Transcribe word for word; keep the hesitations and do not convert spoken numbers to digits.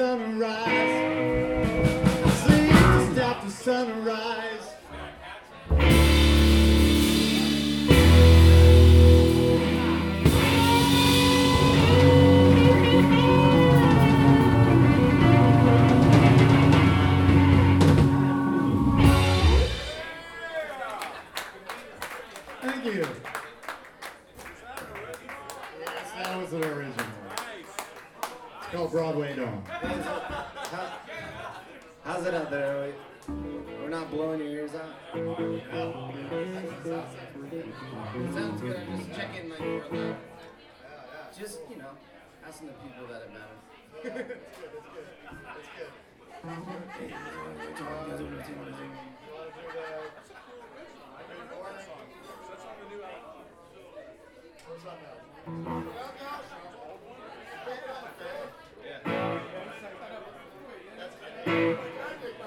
sunrise. Sleep just after sunrise. Thank you. Yes, that was an original. It's called Broadway Dawn. How, how's it out there? We're not blowing your ears out? Sounds good. I'm just checking, like, for the, just, you know, asking the people that it matters. That's good, that's good. That's good. Hey, you guys want to do what you want to do? What's up now?